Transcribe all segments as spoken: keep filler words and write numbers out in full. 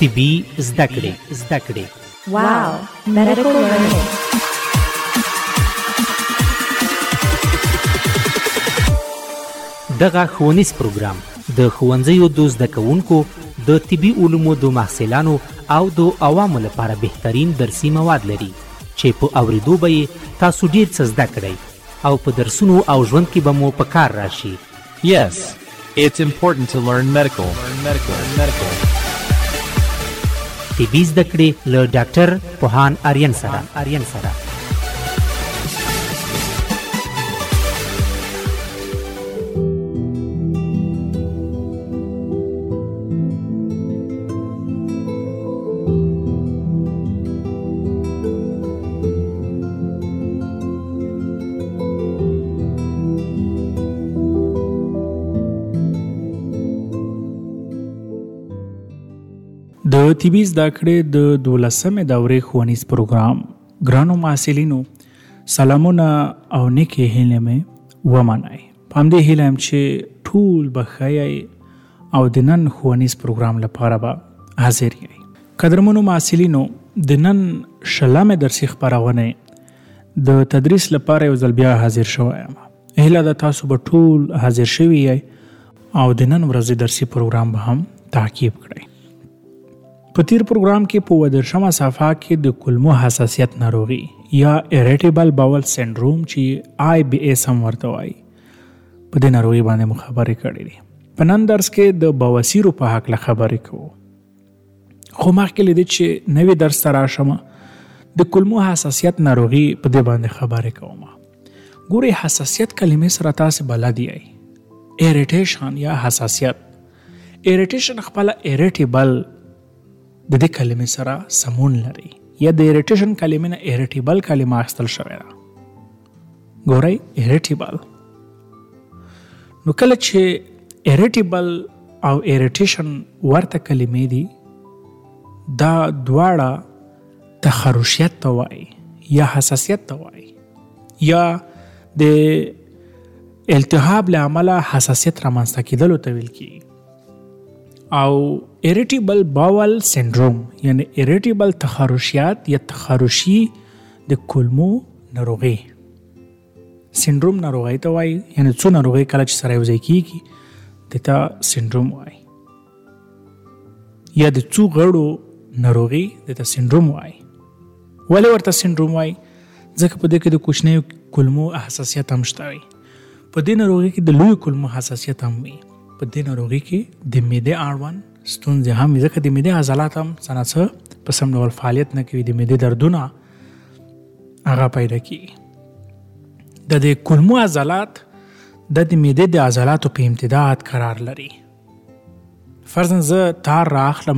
طبي زده کړې زده کړې واو medical learning. دغه ښوونیز پروګرام د ښوونځیو د زده کوونکو د طبي علومو د محصلانو او د عوامو لپاره بهترین درسي مواد لري چې په اوریدو به یې تاسو ډیر څه زده کړئ او په درسونو او ژوند کې به مو په کار راشي. Yes, it's important to learn medical. Learn medical. Learn medical. طبي زده کړې له ډاکټر پوهان آریان سره آریان سره د طبي زده کړې د دولسمې دورې ښوونیز پروګرام ګرانو محصلینو سلامونه او نیکې هیلې مې ومنئ. په همدې هیله یم چې ټول به ښه یئ او د نن ښوونیز پروګرام لپاره به حاضر یئ. قدرمنو محصلینو د نن شلمې درسي خپرونې د تدریس لپاره یو ځل بیا حاضر شوی یم. هیله ده تاسو به ټول حاضر شوي یئ او د نن ورځې درسي پروګرام به هم تعقیب کړئ. په تیر پروګرام کې په ودرشمه صفحه کې د کولمو حساسیت ناروغي یا ایریټیبل باول سنډروم چې آی بی اس هم ورته وایي په دې ناروغي باندې مو خبرې کړې دي. په نن درس کې د بواسیرو په هکله خبرې کوو. خو مخکې له دې چې نوی درس ته راشم د کولمو حساسیت ناروغي په دې باندې خبرې کوم. ګورئ حساسیت کلمې سره تاسو بلد یئ. ایریټیشن یا حساسیت. ایریټیشن خپل ایریټیبل د دې کلمې سره سمون لري یا د ایریټیشن کلمې نه ایریټیبل کلمه اخیستل شوې ده. ګورئ ایریټیبل. نو کله چې ایریټیبل او ایریټیشن ورته کلمې دي دا دواړه تخرشیت ته وایي یا حساسیت ته وایي یا د التهاب له امله حساسیت رامنځته کېدلو ته ویل کېږي. او ایریټیبل باول سنډروم یعنی ایریټیبل تخرشیات یا تخرشی د کولمو ناروغي سنډروم ناروغي ته وایي. یعنی څو ناروغي کله چې سره یوځای کېږي دته سنډروم وایي یا د څو غړو ناروغي دته سنډروم وایي. ولې ورته سنډروم وایي؟ ځکه په دې کې د کوچنیو کولمو حساسیت هم شته وي. په دې ناروغي کې د لوی کولمو حساسیت هم وي. په دې ناروغي کې د معدې اړوند ستونزې هم وي ځکه د معدې عضلات هم څه نه څه په سم ډول فعالیت نه کوي. د معدې دردونه هغه پیدا کېږي. د دې کولمو عضلات د د معدې د عضلاتو په امتداد قرار لري. فرضاً زه تار راخلم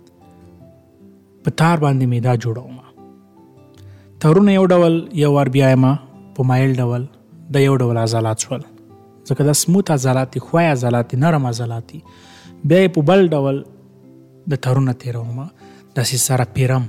په تار باندې معده جوړوم. تارونه یو ډول یو ور بیایم په مایل ډول د یو ډول عضلات شول ځکه دا سموت عضلات دي، ښوی عضلات دي، نرم عضلات دي. بیا یې په بل ډول د تارونه تیروم داسې سره پیرم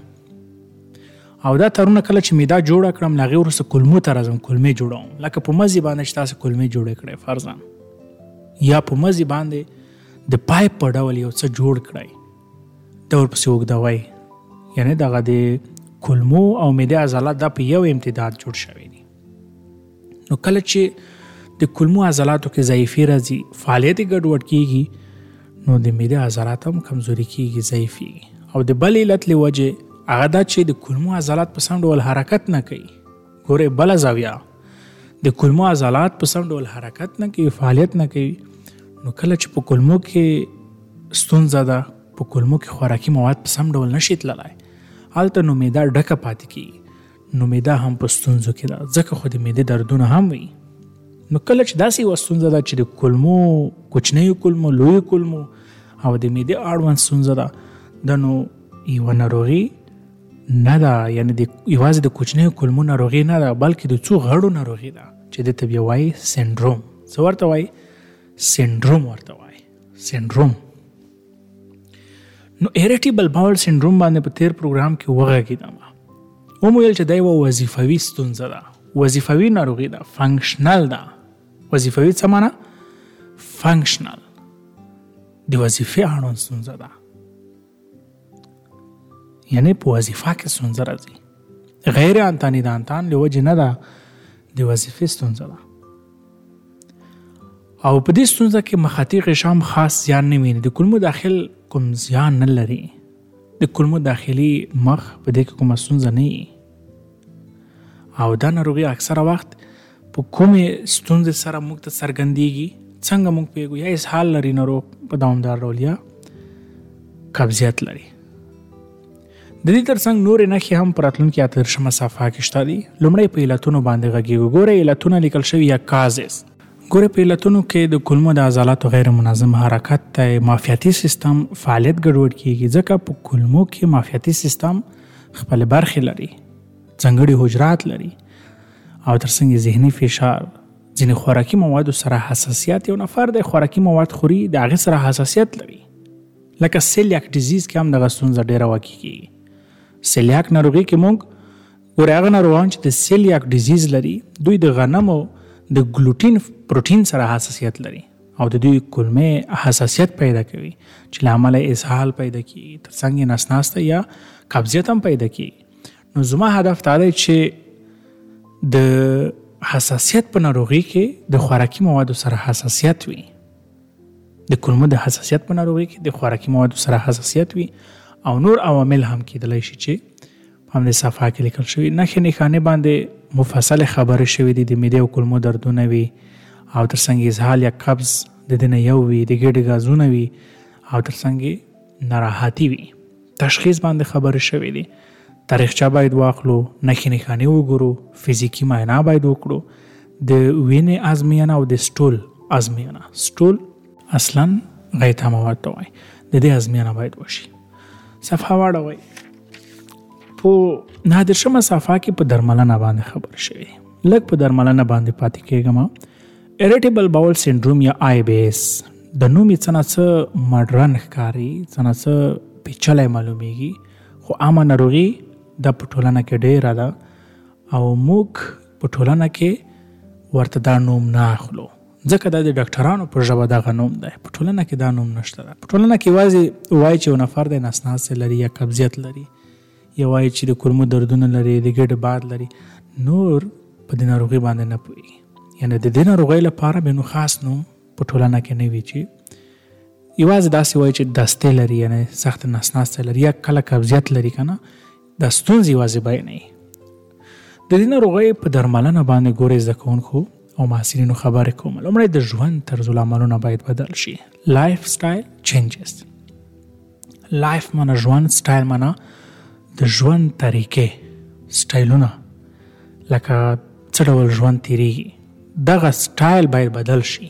او دا تارونه کله چې معده جوړه کړم له هغې وروسته کولمو ته راځم کولمې جوړوم. لکه په مزي باندې چې تاسې کولمې جوړې کړئ فرضاً یا په مزي باندې د پایپ په ډول یو څه جوړ کړئ دا ورپسې اوږدوئ. یعنې دغه د کولمو او معدې عضلات دا په یو امتداد جوړ شوي دي. نو کله چې د کولمو عضلاتو کې ضعیفي راځي فعالیت یې ګډوډ کېږي نو د معدې عضلات هم کمزوري کېږي ضعیفېږي. او د بل علت له وجې هغه دا چې د کولمو عضلات په سم ډول حرکت نه کوي. ګورئ بله زاویه د کولمو عضلات په سم ډول حرکت نه کوي فعالیت نه کوي نو کله چې په کولمو کې ستونزه ده په کولمو کې خوراکي مواد په سم ډول نشي تللی هلته نو معده ډکه پاتې کېږي. نو معده هم په ستونزو کې ده ځکه خو د معدې دردونه هم وي. نو کله چې داسې یوه ستونزه ده چې د کولمو کوچنیو کولمو لویو کولمو او د معدې اړوند ستونزه ده دا نو یوه ناروغي نه ده. یعنې د یوازې د کوچنیو کولمو ناروغي نه ده بلکې د څو غړو ناروغي ده چې دې ته بیا وایي سنډروم. څه ورته وایي؟ سنډروم ورته وایي سنډروم. نو ایریټیبل باول سنډروم باندې په تیر پروګرام کې وغږېدم. ومویل چې دا یوه وظیفوي ستونزه ده، وظیفوي ناروغي ده، فنکشنل ده. وظیفوي څه معنی؟ فنکشنل د وظیفې اړوند ستونزه ده. یعنی په وظیفه کې ستونزه راځي. غیر انتاني د انتان له وجې نه ده، د وظیفې ستونزه ده. او په دې ستونزه کې مخاطي غشام خاص زیان نه ویني. د کولمو داخل کوم زیان نه لري. د کولمو داخلي مخ په دې کې کومه ستونزه نه وي. او دا ناروغي اکثره وخت په کومې ستونزې سره موږ ته څرګندېږي، څنګه موږ پوهېږو؟ یا اسهال لري ناروغ په دوامدار ډول، یا قبضیت لري. د دې ترڅنګ نورې نښې هم په راتلونکي اته دېرشمه صفحه کې شته دي. لومړی په علتونو باندې غږېږو. ګوره علتونه لیکل شوي یا کازز. ګوره په علتونو کې د کولمو د عضلاتو غیر منظم حرکت دی، معافیتي سیستم فعالیت ګډوډ کېږي، ځکه په کولمو کې معافیتي سیستم خپل برخې لري، ځانګړي حجرات لري، او ترڅنګ ذهني فشار، ځینې خوراکي موادو سره حساسیت. یو نفر د خوراکي مواد خوري، د هغې سره حساسیت لري، لکه سیلیاک ډیزیز کې هم دغه ستونزه ډېره واقع کېږي. سیلیاک ناروغي کې موږ ګورې هغه ناروغان چې د سیلیاک ډیزیز لري، دوی د غنمو د ګلوټین پروټین سره حساسیت لري، او د دوی کولمې حساسیت پیدا کوي چې له امله اسهال پیدا کېږي، ترڅنګ یې نسناسته یا قبضیت هم پیدا کېږي. نو زما هدف دا دی چې د حساسیت په ناروغي کې د خوراکي موادو سره حساسیت وي، د کولمو د حساسیت په ناروغي کې د خوراکي موادو سره حساسیت وي، او نور عوامل هم کېدلی شي چې په همدې صفحه کې لیکل شوي. نښې نښانې باندې مفصل خبرې شوي دي. د معدې او کولمو دردونه وي، او ترڅنګ اسهال یا قبض د دې نه یو وي، د ګېډې ګازونه وي، او ترڅنګ ناراحتي وي. تشخیص باندې خبرې شوي دي. تاریخچه باید واخلو، نښې نښانې وګورو، فزیکي معاینه باید وکړو، د وینې ازموینه او د سټول ازموینه. سټول اصلا غیطه مواد ته وایي، د دې ازموینه باید وشي. صفحه واړوئ. په نهه دېرشمه صفحه کې په درملنه باندې خبر شوي. لږ په درملنه باندې پاتې کېږم. اریټیبل باول سینډروم یا آی بی ایس د نوم یې څه نه څه مډرن ښکاري، څه نه څه پیچلی معلومیږي، خو عامه ناروغي دا په ټولنه کې ډېره ده، او موږ په ټولنه کې ورته دا نوم نه اخلو، ځکه دا د ډاکټرانو په ژبه دغه نوم دی. په ټولنه کې دا نوم نشته ده. په ټولنه کې یوازې وایي چې یو نفر دی نسناسې لري یا قبضیت لري، یا وایي چې د کولمو دردونه لري، د ګېډې باد لري، نور په دې ناروغي باندې نه پوهېږي. یعنې د دې ناروغۍ لپاره به نو خاص نوم په ټولنه کې نه وي، چې یوازې داسې وایي چې دستې لري، یعنې سخت نسناسته لري، یا کله قبضیت لري که نه، دا ستونزې یوازې باید نه وي. د دې ناروغۍ په درملنه باندې ګورې زده کوونکو او محصلینو خبرې کوم. لومړی د ژوند طرز العملونه باید بدل شي. لایف سټایل چینجز. لایف معنی ژوند، سټایل معنی د ژوند طریقې، سټایلونه، لکه څه ډول ژوند تیریږي، دغه سټایل باید بدل شي.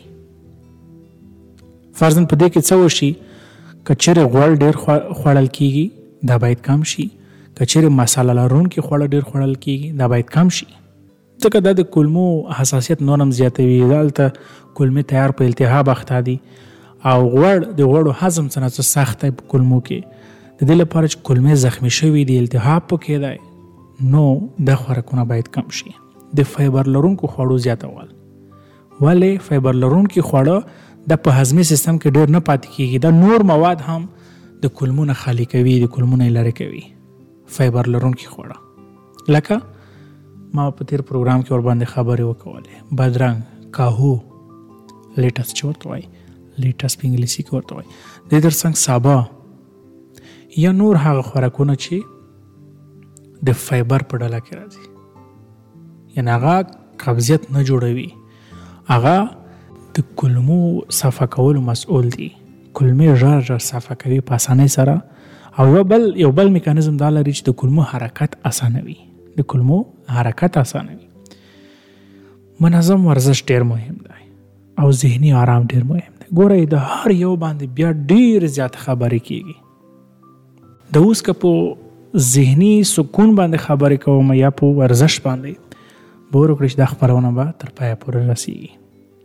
فرضاً په دې کې څه وشي؟ که چیرې غوړ ډېر خوړل کېږي، دا باید کم شي. که چیرې مساله لرونکي خواړه ډېر خوړل کېږي، دا باید کم شي، ځکه دا د کولمو حساسیت نور هم زیاتوي. دلته کولمې تیار په التهاب اخته دي، او غوړ د غوړو هضم څه نه څه سخت دی په کولمو کې. د دې لپاره چې کولمې زخمي شوي دي، التهاب پکې دی، نو دا خوراکونه باید کم شي. د فایبر لرونکو خوړو زیاتول. ولې فایبر لرونکي خواړه د په هضمي سیستم کې ډېر نه پاتې کېږي، دا نور مواد هم د کولمو نه خالي کوي، د کولمو نه یې لرې کوي. فایبر لرونکي خواړه لکه ما په تیر پروګرام کې ور باندې خبرې وکولې، بادرنګ، کاهو، لیټس چې ورته وایي، لیټس په انګلیسي کې ورته وایي، د دې ترڅنګ سابه یا نور هغه خوراکونه چې د فایبر په ډله کې راځي، یعنې هغه قبضیت نه جوړوي، هغه د کولمو صفا کولو مسؤل دي. کولمې ژر ژر صفا کوي په اسانۍ سره، او یو بل یو بل میکانیزم دا لري چې د کولمو حرکت اسانوي، د کولمو حرکت اسانوي. منظم ورزش ډېر مهم دی، او ذهني آرام ډېر مهم دی. ګورئ د هر یو باندې بیا ډېر زیات خبرې کېږي. د اوس که په ذهني سکون باندې خبرې کوم یا په ورزش باندې، به ور وکړئ چې دا خپرونه به تر پایه پورې رسېږي.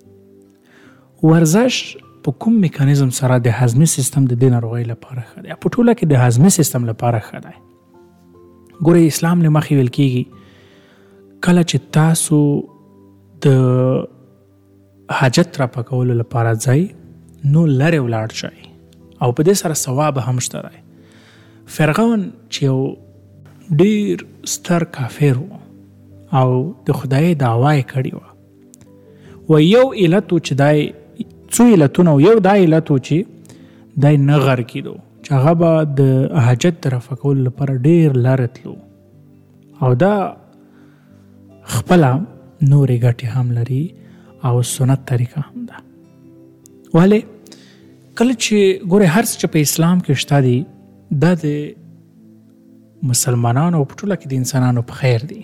ورزش په کوم میکانیزم سره د هضمي سیستم د دې ناروغۍ لپاره ښه دی، په ټوله کې د هضمي سیستم لپاره ښه دی. ګورئ اسلام له مخې ویل کېږي کله چې تاسو د حاجت را پکولو لپاره ځئ، نو لرې ولاړ شئ، او په دې سره ثواب هم شته دی. فرعون چې یو ډیر ستر کافر و او د خدای دعوا یې کړې وه و یو علت و چې دای څو علتونه و یو دا علت و چې دای نه غر کېدو چې هغه به د حاجت د رفع کولو لپاره ډیر لرې تلو او دا خپله نورې ګټې هم لري او سنت طریقه هم ده. ولې کله چې ګورې هر څه چې په اسلام کې شته دي دا د مسلمانانو په ټوله کې د انسانانو په خیر دي.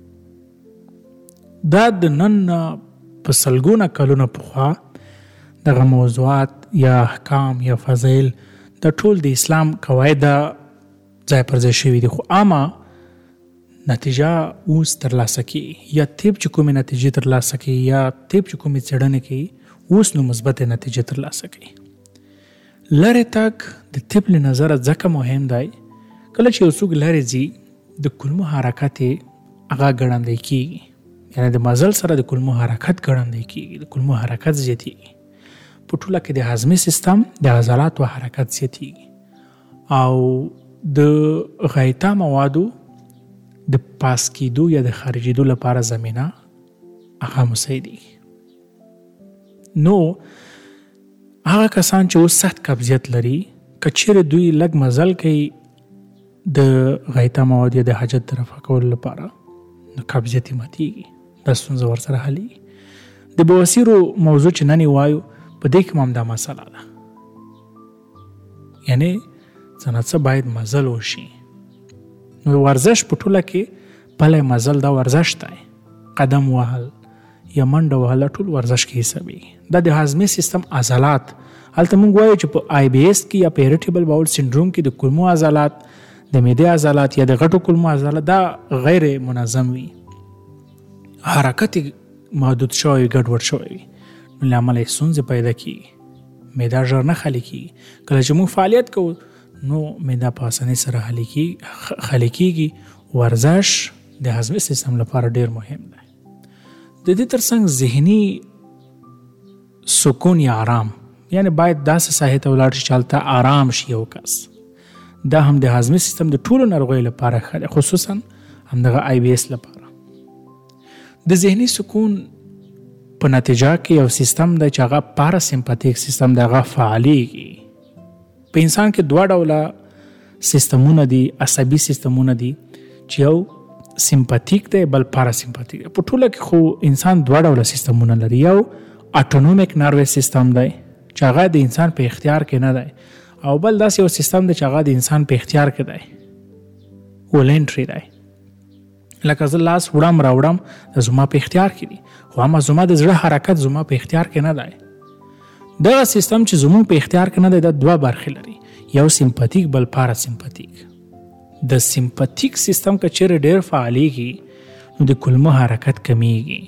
دا د نن په سلګونه کلونه پخوا دغه موضوعات یا احکام یا فضایل د ټول د اسلام قواعد ځای پر ځای شوي دي خو عامه نتیجه اوس ترلاسه کیږي یا طب چې کومې نتیجې ترلاسه کوي یا طب چې کومې څېړنې کوي اوس نو مثبتې نتیجې ترلاسه کوي. لرې تګ د طب له نظره ځکه مهم دی کله چې یو څوک لرې ځي د کولمو حرکت یې هغه ګړندی کیږي یعنی د مزل سره د کولمو حرکت ګړندی کیږي د کولمو حرکت زیاتیږي په ټوله کې د هضمي سیستم د عضلاتو حرکت زیاتیږي او د غایطه موادو د پاس کېدو یا د خارجېدو لپاره زمینه هغه مساعدېږي. نو هغه کسان چې اوس سخت قبضیت لري که چیرې دوی لږ مزل کوي د غایطه موادو یا د حاجت د رفع کولو لپاره نو قبضیت یې ماتېږي. دا ستونزه ورسره حلېږي. د بواسیرو موضوع چې نن یې وایو په دې کې هم دا مسله ده یعنی څه نه څه باید مزل وشي. نو ورزش په ټوله کې پلی مزل دا ورزش دی. قدم وهل یا منډه وهل ټول ورزش کې حسابېږي. دا د هضمي سیستم عضلات هلته موږ وایو چې په آی بی ایس کې یا په ایریټیبل باول سینډروم کې د کولمو عضلات د معدې عضلات یا د غټو کولمو عضلات دا غیر منظم وي حرکت محدود شوی ګډوډ شوی وي نو له امله یې ستونزې پیدا کېږي. معده ژر نه خالي کېږي. کله چې موږ فعالیت کوو نو معده په اسانۍ سره خالي کېږي. ورزش د هضمي سیستم لپاره ډیر مهم دی. د دې ترڅنګ ذهني سکون یا آرام یعنی باید داسې ساحې ته ولاړ شي چې هلته آرام شي یو کس. دا هم د هضمي سیستم د ټولو ناروغیو لپاره ښه دی خصوصا همدغه آی بی ایس لپاره. د ذهني سکون په نتیجه کې یو سیستم دی چې هغه پاراسمپاتیک سیستم دی هغه فعالیږي. په انسان کې دوه ډوله سیستمونه دي عصبي سیستمونه دي چې یو سمپاتیک دی بل پاراسمپاتیک دی. په ټوله کې خو انسان دوه ډوله سیستمونه لري. یو اټونومیک نروس سیستم دی چې هغه د انسان په اختیار کې نه دی او بل داسې یو سیستم دی چې هغه د انسان په اختیار کې دی ولنټري دی. لکه زه لاس وړم راوړم د زما په اختیار کې دي خو اما زما د زړه حرکت زما په اختیار کې نه دی. دغه سیستم چې زموږ په اختیار کې نه دی دا دوه برخې لري یو سمپاتیک بل پاراسمپاتیک. د سمپاتیک سیستم که چیرې ډېر فعالیږي نو د کولمو حرکت کمیږي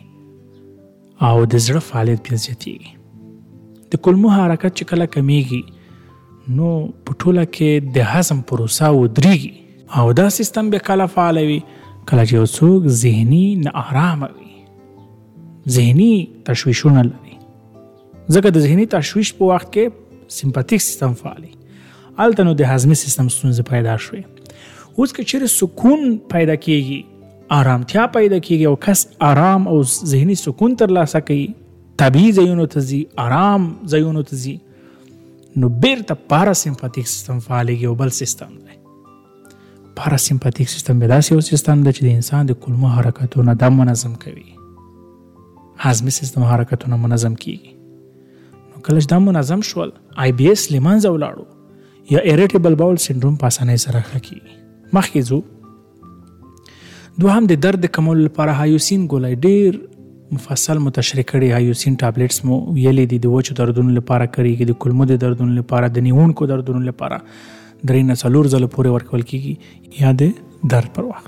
او د زړه فعالیت بیا زیاتیږي. د کولمو حرکت چې کله کمیږي نو په ټوله کې د هضم پروسه ودرېږي او دا سیستم بیا کله فعالوي کله چې یو څوک ذهني ناارامه وي ذهني تشویشونه لري. ځکه د ذهني تشویش په وخت کې سمپاتیک سیستم فعالي هلته نو د هضمي سیستم ستونزې پیدا شوې. اوس که چیرې سکون پیدا کیږي آرامتیا پیدا کیږي او کس آرام او ذهني سکون ترلاسه کوي طبیعي ځایونو ته ځي آرام ځایونو ته ځي نو بیرته پاراسمپاتیک سیستم فعالیږي او بل سیستم دی. پاراسمپاتیک سیستم به داسې یو سیستم دی چې د انسان د کولمو حرکتونه دا منظم کوي. هضمي سیستم حرکتونه منظم کیږي. نو کله چې دا منظم شول آی بی ایس له منځه ولاړو یا ایریټیبل باول سینډروم په اسانۍ سره ښه کیږي. مخکې ځو. دوهم د درد کمولو لپاره هایوسین ګولۍ ډیر مفصل متشریح کړي. هایوسین ټابلیټس مو ویلې دي د وچو دردونو لپاره کارېږي د کولمو د دردونو لپاره د نیونکو دردونو لپاره درې نه څلور ځله پورې ورکول کیږي یا د درد پر وخت.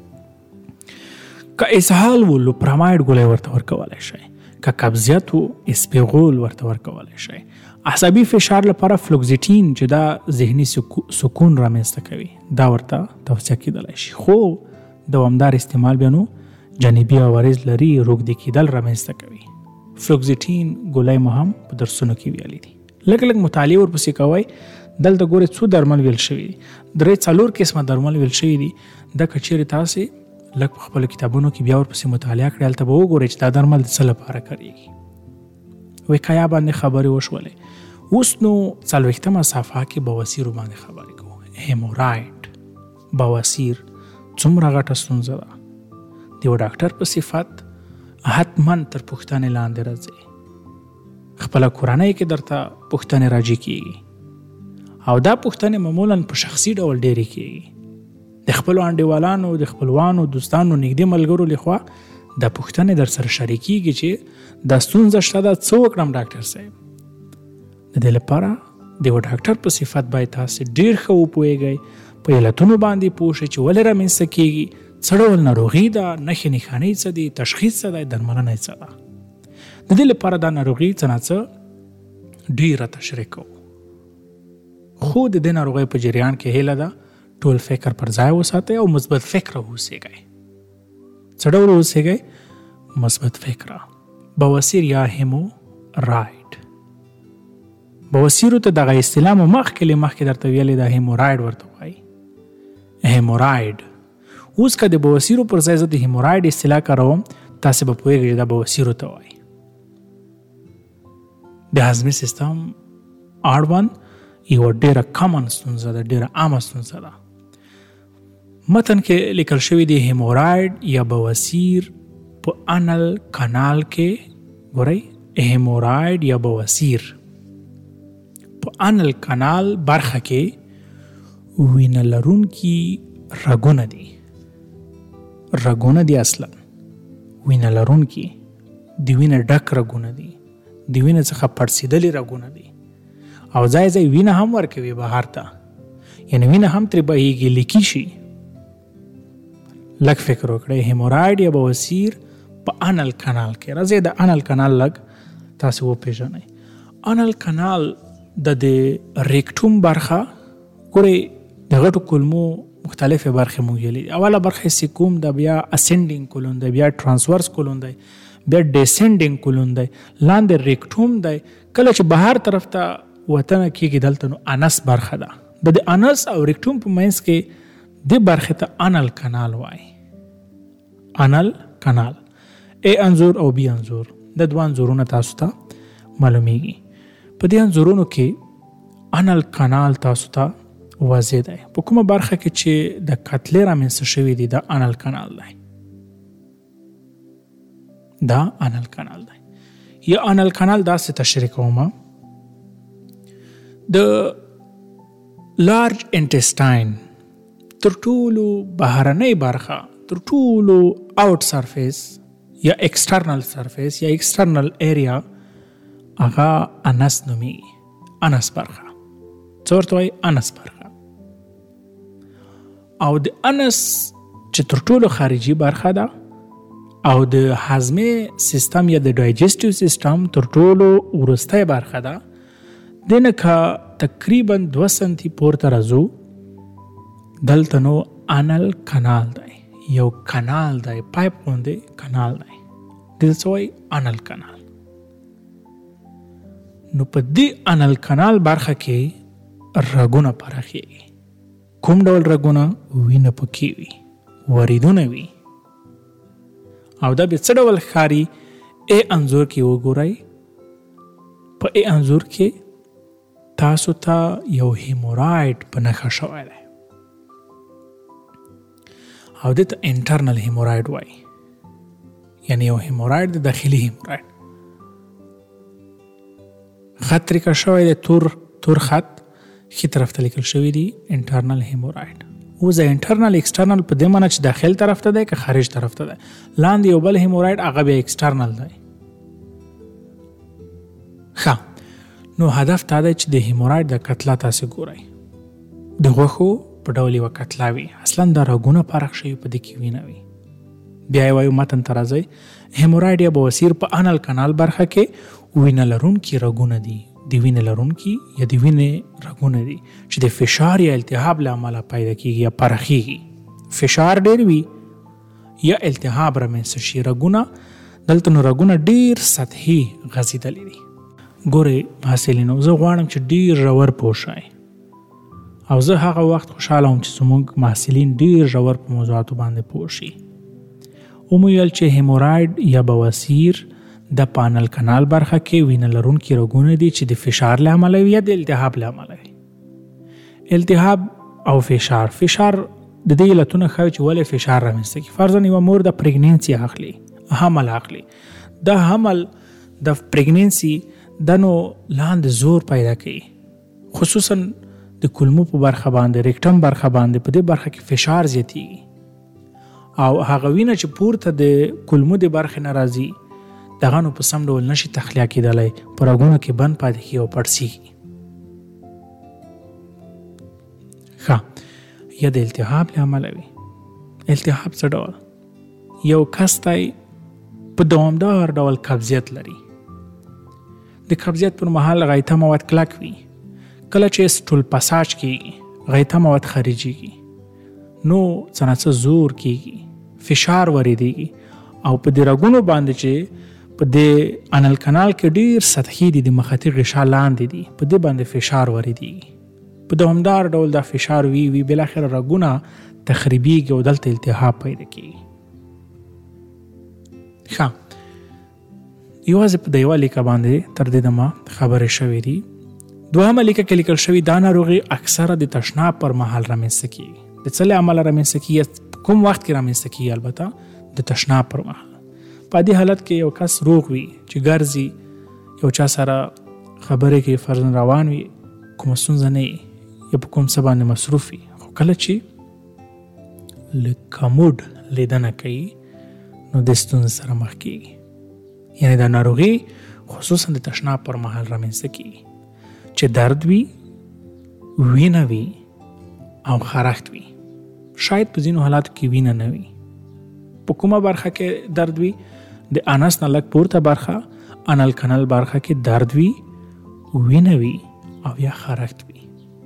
که اسهال و لوپراماید ګولۍ ورته ورکولی شئ. که قبضیت و اسپیغول ورته ورکولی شئ. عصبي فشار لپاره فلوکزیټین چې دا ذهني سکون رامنځته کوي دا ورته توصیه کیدلی شي خو دوامدار استعمال بیا نو جانبي عوارض لري روږدي کیدل رامنځته کوي. فلوکزیټین ګولۍ مو هم په درسونو کې ویلي دي. لږ لږ مطالعه ورپسې کوئ دلته ګورې څو درمل ویل شوي دي، درې څلور قسمه درمل ویل شوي دي. دا که چیرې تاسې لږ په خپلو کتابونو کې بیا ورپسې مطالعه کړئ، هلته به وګورئ چې دا درمل د څه لپاره کارېږي. وقایه باندې خبرې وشولې. اوس نو څلوېښتمه صفحه کې بواسیرو باندې خبرې کوو. هیمورایډ، بواسیر څومره غټه ستونزه ده. د یو ډاکټر په صفت حتما تر پوښتنې لاندې راځي. خپله کورنۍ کې درته پوښتنې راجع کېږي او دا پوښتنې معمولا په شخصي ډول ډېرې کېږي. د خپلو انډیوالانو، د خپلوانو، دوستانو، نږدې ملګرو لخوا دا پوښتنې در سره شریکېږي چې دا ستونزه شته ده، څه وکړم ډاکټر صاحب. د دې لپاره د یو ډاکټر په صفت باید تاسې ډېر ښه وپوهېږئ، په علتونو باندې پوه شئ چې ولې رامنځته کېږي، څه ډول ناروغي ده، نښې نښانې څه دي، تشخیص څه دی، درملنه یې څه ده. د دې لپاره دا ناروغي څه نه څه ډېره تشریح کوو. خو د دې ناروغۍ په جریان کې هیله ده ټول فکر پر ځای وساتئ او مثبت فکره اوسېږئ. څه ډول اوسېږئ؟ مثبت فکره. بواسیر یا هیمورایډ، بواسیرو ته دغه اصطلاح مو مخکې له مخکې درته ویلې ده، هیمورایډ ورته وایي. هیمورایډ. اوس که د بواسیرو پر ځای زه د هیمورایډ اصطلاح کاروم، تاسې به پوهېږئ چې دا بواسیرو ته وایي. د هضمي سیستم اړوند یوه ډېره کامن ستونزه ده، ډېره عامه ستونزه ده. متن کې لیکل شوي دي هیمورایډ یا بواسیر په انل کانال کې، ګورئ هیمورایډ یا بواسیر په انل کانال برخه کې وینه لرونکي رګونه دي. رګونه دي اصلا وینه لرونکي، د وینه ډک رګونه دي، د وینه څخه پړسېدلي رګونه دي او ځای ځای وینه هم ورکوي بهر ته، یعنی وینه هم ترې بهیږي، لیکي شي. لږ فکر وکړئ، هیمورایډ یا بواسیر په انل کانال کې. راځئ د انل کانال لږ تاسې وپېژنئ. انل کانال د د ریکټوم برخه، ګورئ د غټو کولمو مختلفې برخې موږ ویلې دي. اوله برخه سیکوم ده، بیا اسنډینګ کولون ده، بیا ټرانسورس کولون ده، بیا ډیسنډینګ کولون دی، لاندې ریکټوم دی. کله چې بهر طرف ته وتنه کېږي دلته نو انس برخه ده. د د انس او ریکټوم په منځ کې دې برخې ته انل کانال وایي. انل کانال ای انځور او بی انځور، د دوه انځورونه تاسو ته معلومیږي. په دې انځورونو کې انل کانال تاسو ته واضح دی. په کومه برخه کې چې د کتلې رامنځته شوي دي دا انل کانال دی، دا انل کانال دی. یا انل کانال داسې تشریح کوم، د لارج انټسټاین تر ټولو بهرنۍ برخه، تر ټولو آوټ سرفیس یا ایکسټرنل سرفیس یا ایکسټرنل ایریا هغه انس نومیږي. انس برخه څه ورته وایي؟ انس برخه. او د انس چې تر ټولو خارجي برخه ده او د هضمي سیستم یا د ډایجسټیو سیستم تر ټولو وروستی برخه ده، دنه که تقریبا دوه سنتي پورته راځو دلته نو انل کانال دی، یو کانال دی، پایپ غوندې کانال دی، دې څه وایي؟ انل کانال. نو په دې انل کانال برخه کې رګونه پراخېږي. کوم ډول رګونه؟ وینه پکې وي، وریدونه وي. او دا به څه ډول ښکاري؟ ای انځور کې وګورئ. په ای انځور کې تاسو ته یو هیمورایډ په نښه شوی دی او دې ته انټرنل هیمورایډ وایي، یعنی یو هیمورایډ د داخلي هیمورایډ. خط ترې کړی شوی دی، تور تور خط ښي طرف ته لیکل شوي دي انټرنل هیمورایډ. اوس د انټرنل ایکسټرنل په دې معنی چې داخل طرف ته دی که خارج طرف ته دی. لاندې یو بل هیمورایډ هغه بیا ایکسټرنل دی. ښه، نو هدف دا دی چې د هیمورایډ د کتله تاسې ګورئ، د غوښو په ډول یوه کتله وي، اصلا دا رګونه پرخ شوي، په دې کې وینه وي. بیا یې وایو متن ته راځئ، هیمورایډ یا بواسیر په انل کانال برخه کې وینه لرونکي رګونه دي، د وینې لرونکي یا د وینې رګونه دي چې د فشار یا التهاب له امله پیدا کېږي یا پرخېږي. فشار ډېر وي یا التهاب رامنځته شي. رګونه دلته نو رګونه ډېر سطحي غځېدلي دي. ګورئ محصلینو، زه غواړم چې ډېر ژور پوه شئ. او زه هغه وخت خوشاله وم چې زموږ محصلین ډیر ژور په موضوعاتو باندې پوه شي. ومو ویل چې هیموراید یا بواسیر د پانل کانال برخه کې وینه لرونکي رګونه دي چې د فشار له امله وي یا د التهاب له امله وي. التهاب او فشار فشار د دې علتونه ښایي چې ولې فشار رامنځته کړي. فرضاً یوه مور د پریګنینسي اخلي حمل اخلي دا حمل د پریګنینسي د نو لاندې زور پیدا کوي، خصوصاً د کولمو په برخه باندې ریکټم برخه باندې په دې برخه کې فشار زیاتیږي او هغه وینه چې پورته د کولمو د برخې نه راځي دغه نو په سم ډول نشي تخلیه کېدلی، په رګونو کې بند پاتې کېږي او پړسېږي. ښه یا د التهاب له امله وي. التهاب څه ډول؟ یو کس ته په دوامدار ډول قبضیت لري. د قبضیت پر مهال غایطه مواد کلک وي. کله چې سټول پاساج کېږي غایطه مواد خارجېږي نو څه نه څه زور کېږي، فشار وریدېږي او په دې رګونو باندې چې په دې انل کانال کې ډېر سطحي دي د مخاطي غشا لاندې دي په دې باندې فشار وریدېږي. په دوامدار ډول دا فشار وي وي بالاخره رګونه تخریبېږي او دلته التهاب پیدا کېږي. ښه یوازې په د یوه لیکه باندې تر دې دمه خبرې شوې دي. دوهمه لیکه کې لیکل شوي دا ناروغي اکثره د تشناب پر مهال رامنځته کېږي. د څه له امله رامنځته کېږي؟ کوم وخت کې رامنځته کېږي؟ البته د تشناب پر مهال. په دې حالت کې یو کس روغ وي چې ګرځي یو چا سره خبرې کوي فرضاً روان وي کومه ستونزه نه وي یا په کوم څه باندې مصروف وي، خو کله چې له کموډ لیدنه کوي نو د ستونزې سره مخ کېږي. یعنې دا ناروغي خصوصاً د تشناب پر مهال رامنځته کېږي چې درد وي، وینه وي او خارښت وي. شاید په ځینو حالاتو کې وینه نه وي. په کومه برخه کې درد وي؟ د انس نه لږ پورته برخه انل کانال برخه کې درد وي، وینه وي او یا خارښت وي.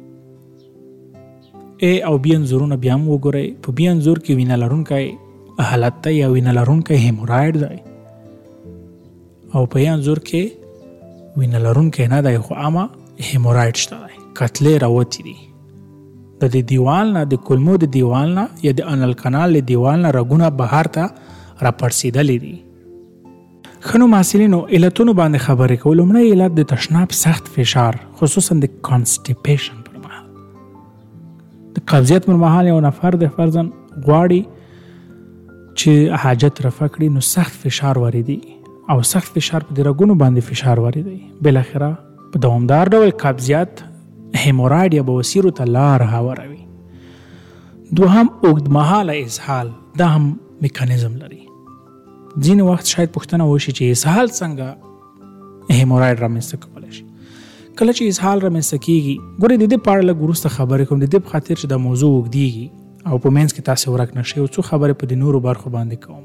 ای او بی انځورونه بیا هم وګورئ. په بی انځور کې وینه لرونکی حالت دی یا وینه لرونکی هیموراید دی او په ی انځور کې وینه لرونکی نه دی خو اما هیموراید شته دی، کتلې راوتې دي. د دې دیوال نه د کولمو د دیوال نه یا د انل کانال د دیوال نه رګونه بهر ته راپړسېدلې دي. ښه نو محصلینو علتونو باندې خبرې کوو. لومړی علت د تشناب سخت فشار خصوصا د کانسټیپیشن پر مهال. د قبضیت پر مهال یو نفر د فرضاً غواړي چې حاجت رفع کړي نو سخت فشار واردېږي او سخت فشار په د رګونو باندې فشار واردوي، بالاخره په دوامدار ډول قبضیت هیموراید یا بواسیرو ته لار هواروي. دوهم اوږدمهاله اسهال، دا هم میکانیزم لري. ځینې وخت شاید پوښتنه وشي چې اسهال څنګه هیموراید رامنځته کولی شي. کله چې اسهال رامنځته کېږي، ګورئ د دې په اړه لږ وروسته خبرې کوم، د دې په خاطر چې دا موضوع اوږدېږي او په منځ کې تاسې ورک نه شئ، څو خبرې په د نورو برخو باندې کوم.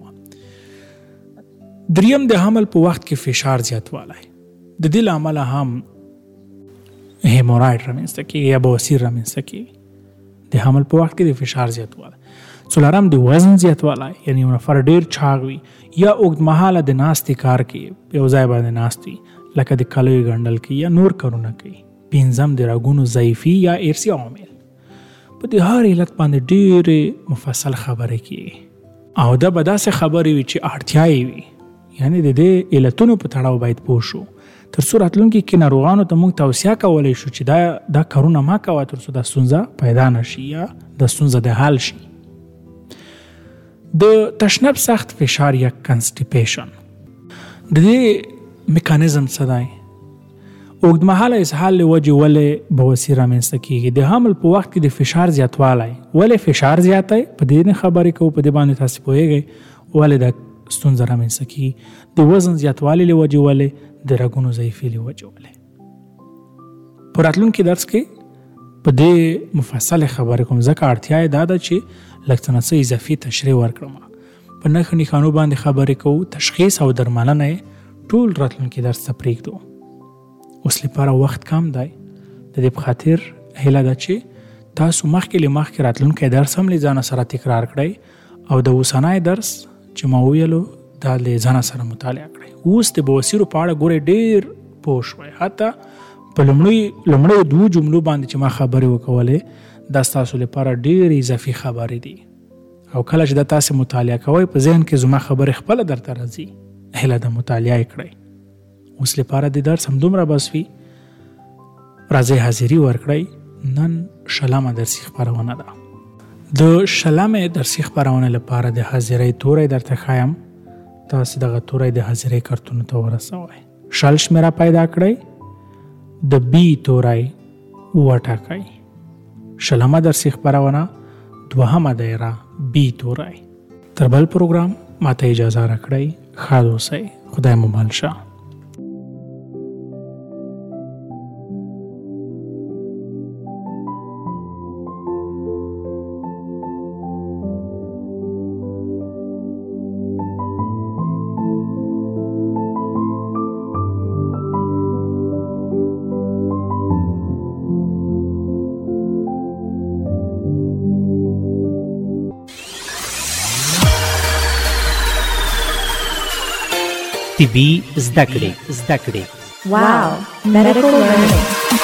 دریم د حمل په وخت کې فشار زیاتوالی، د دې له امله هم هیموراید رامنځته کېږي یا بواسیر رامنځته کېږي. د حمل په وخت کې د فشار زیاتوالی. څلورم د وزن زیاتوالی، یعنی یو نفر ډېر چاغ وي یا اوږدمهاله د ناستې کار کوي، یو ځای باندې ناست وي لکه د کالیو ګنډل کوي یا نور کارونه کوي. پنځم د رګونو ضعیفي یا ارثي عوامل. په دې هر علت باندې ډېرې مفصل خبرې کېږي او دا به داسې خبرې وي چې اړتیا یې وي، یعنی د دې علتونو په تړاو باید پوه شو تر څو راتلونکي کې ناروغانو ته موږ توصیه کولی شو چې دا دا کارونه مه کوه تر څو دا ستونزه پیدا نه شي یا دا ستونزه د حل شي. د تشناب سخت فشار یا کنسټیپیشن، د دې میکانیزم څه دی؟ اوږدمهاله اسهال له وجې ولې بواسیر رامنځته کېږي؟ د حمل په وخت کې د فشار زیاتوالی. ولې فشار زیات دی؟ په دې نه خبرې کوو، په دې باندې تاسې پوهېږئ ولې دا ستونزه رامنځته کېږي. د وزن زیاتوالي له وجې ولې، د رګونو ضعیفي له وجې ولې. په راتلونکي درس کې په دې مفصل خبرې کوم، ځکه اړتیا یې دا ده چې لږ څه نه څه اضافي تشریح ورکړم. په نښو نښانو باندې خبرې کوو، تشخیص او درملنه یې ټول راتلونکي درس ته پرېږدو. اوس لپاره وخت کم دی، د دې په خاطر هیله ده چې تاسو مخکې له مخکې راتلونکی درس هم له ځانه سره تکرار کړئ او د اوسنی درس چې ما ویلو دا له ځانه سره مطالعه کړئ. اوس د بواسیرو په اړه ګورئ ډېر پوه شوئ، حتی په لومړی لومړی دوه جملو باندې چې ما خبرې وکولې دا ستاسو لپاره ډېرې اضافي خبرې دي او کله چې دا تاسو مطالعه کوئ په ذهن کې زما خبرې خپله درته راځي، هیله ده مطالعه یې کړئ. اوس لپاره د درس همدومره بس وي. راځئ حاضري ورکړئ. نن شلمه درسي خپرونه ده. د شلمې درسي خپرونه لپاره د حاضرۍ توری درته ښایم. تاسو دغه توری د حاضرۍ کارتونو ته ورسوئ. شل شمېره پیدا کړئ. د بي توری وټاکئ. شلمه درسي خپرونه دوهمه دایره بي توری. تر بل پروګرام ماته اجازه راکړئ. ښاد اوسئ. خدای مو مل شه. طبي زده کړې زده کړې Wow, medical learning.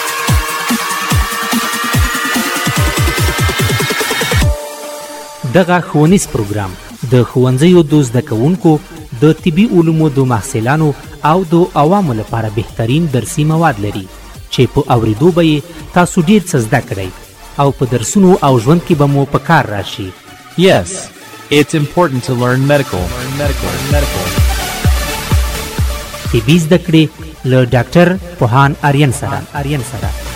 دغه ښوونیز پروګرام د ښوونځیو د زده کوونکو د طبي علومو د محصلانو او د عوامو لپاره بهترین درسي مواد لري چې په اوریدو به یې تاسو ډېر څه زده کړئ او په درسونو او ژوند کې به مو په کار راشي. Yes, it's important to learn medical. Learn medical. Learn medical. طبي زده کړې له ډاکټر پوهان آریان سره آریان سره